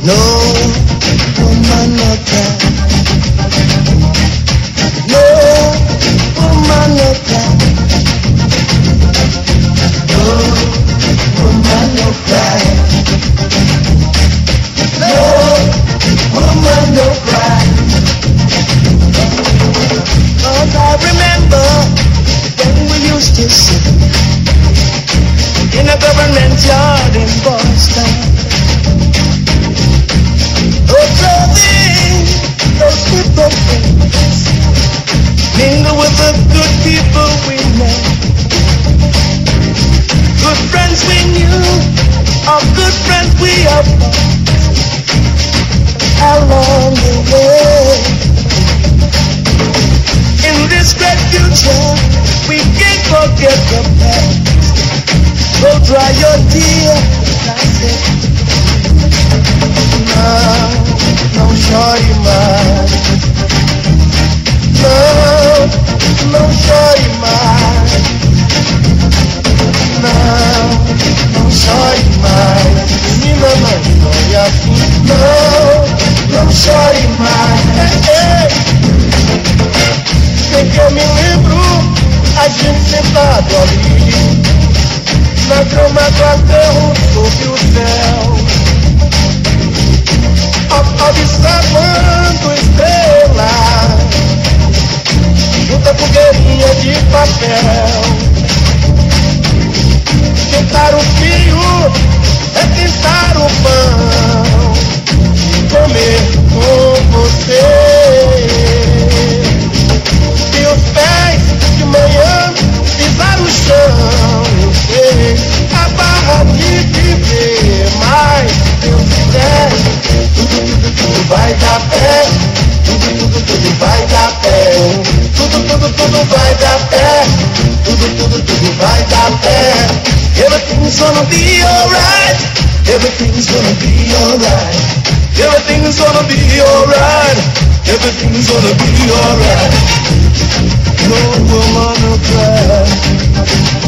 No woman no cry. No woman no cry. No woman no cry. No woman no cry. 'Cause I remember when we used to sit in a government yard in Boston. Those people mingle with the good people we know. Good friends we knew, or good friends we have along the way. In this great future, we can't forget the past. Go dry your tears, that's it. No shorty mine. No shorty mine. No shorty mine. Menina não foi assim. Não shorty mine. Sei que eu me lembro, a gente sentado ali na grama do aterro sob o céu, observando estrelas, junto a fogueirinha de papel. Juntar o fio, requentar o pão, comer com você. E os pés de manhã pisar o chão, eu sei a barra de viver, mas Deus quiser, tudo vai dar pé, tudo vai dar pé, tudo vai dar pé, tudo vai dar pé. Everything's gonna be alright, everything's gonna be alright, everything's gonna be alright, everything's gonna be alright. No woman no cry.